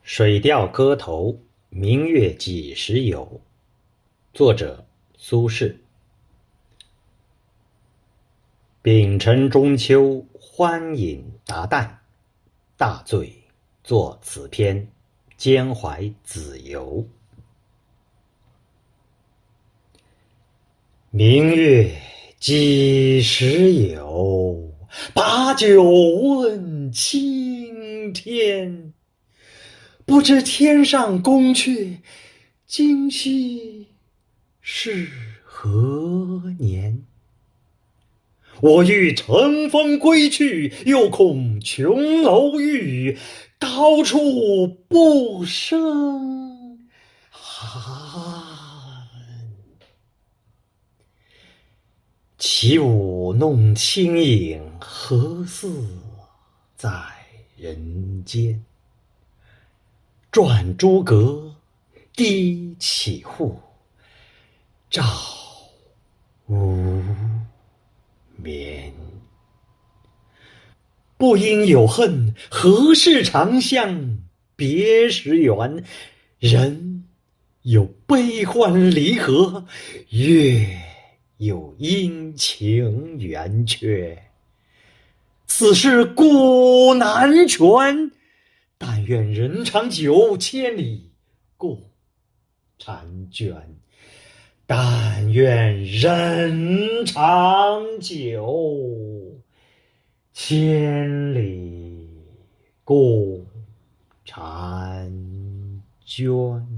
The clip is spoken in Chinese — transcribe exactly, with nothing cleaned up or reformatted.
水调歌头·明月几时有？作者苏轼。丙辰中秋，欢饮达旦，大醉作此篇，兼怀子由。明月几时有？把酒问青天。不知天上宫阙，今夕是何年？我欲乘风归去，又恐琼楼玉，高处不胜寒。起舞弄清影，何似在人间？转朱阁，低绮户，照无眠。不应有恨，何事长向别时圆？人有悲欢离合，月有阴晴圆缺。此事古难全，但愿人长久，千里共婵娟。但愿人长久，千里共婵娟。